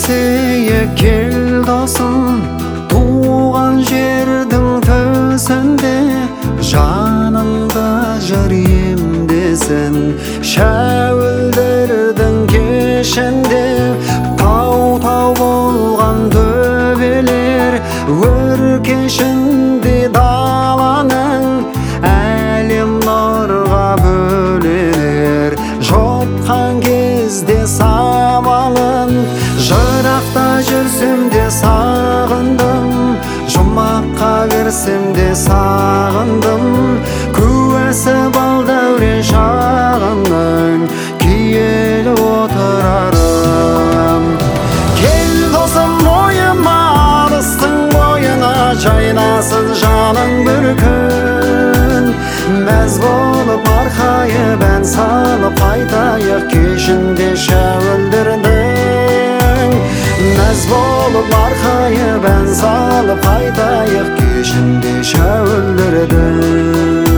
Erteyek kel dosum, tuğan жердің төсінде, жанымда жырым десін. Шәуілдердің кешінде, тау-тау болған төбелер, өркешінде даланың, әлем нұрға бөленер. Жотқан кезде самалын, жырақта жүрсем де сағындым, жұмаққа берсем де сағындым. Куәсі балдәурен шағымның, киелі отырарым. Кел досым бойыма, арыстың бойына, жайнасын жаның бір күн. Мәз болып арқайып ән салып қайтайық, кешінде шәуілдірдің. Мәз болып арқайып ән салып қайтайық, кешінде шәуілдірдің.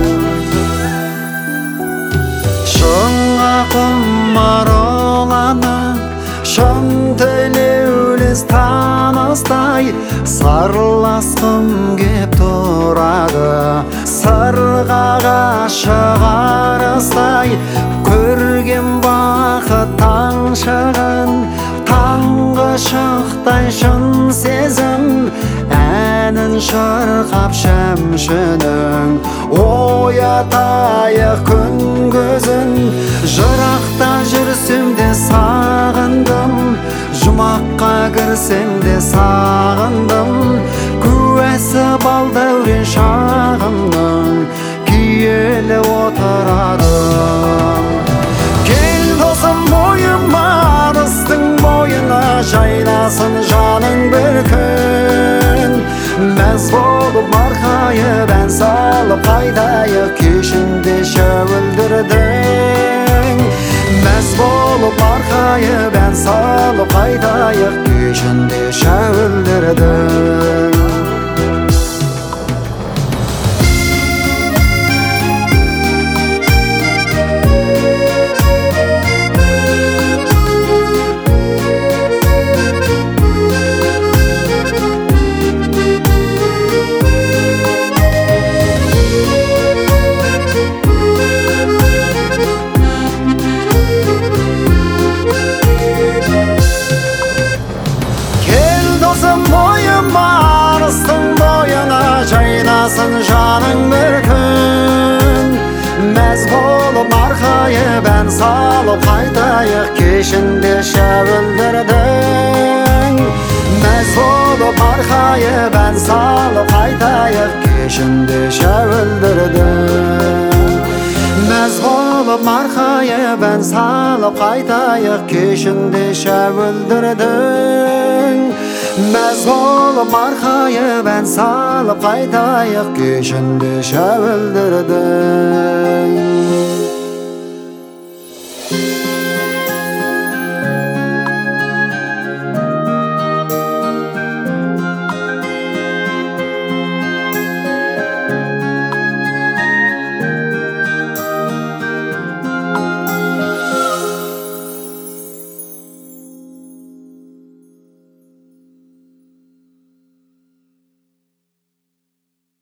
Шыңға құмар оланып, шын тілеулес таныстай, сарласқым кеп тұрады. Сырғаға шығарыстай, көрген бақыт таң шығын, таңғы шықтай шын сезім, әнін шырқап шәмшінің. Оятайық күн көзін, жырақта жүрсем де сағындым, жұмаққа кірсем де сағындым. Куәсі балдәурен шағымның, киелі отырадым. Кел досым бойыма, арыстың бойына, жайнасын жаның бір күн. Мәз болып арқайып ән салып қайтайық, кешінде шәуілдірдің. Мәз болып арқайып ән салып қайтайық, кешінде шәуілдірдің. Арыстың бойына, жайнасын жаның бір күн. Мәз болып арқайып ән салып қайтайық, кешінде шәуілдірдің. Мәз болып арқайып ән салып қайтайық, кешінде шәуілдірдің. Мәз болып арқайып ән салып қайтайық, кешінде шәуілдірдің. Мәз болып арқайып ән салып қайтайық, кешінде шәуілдірдің.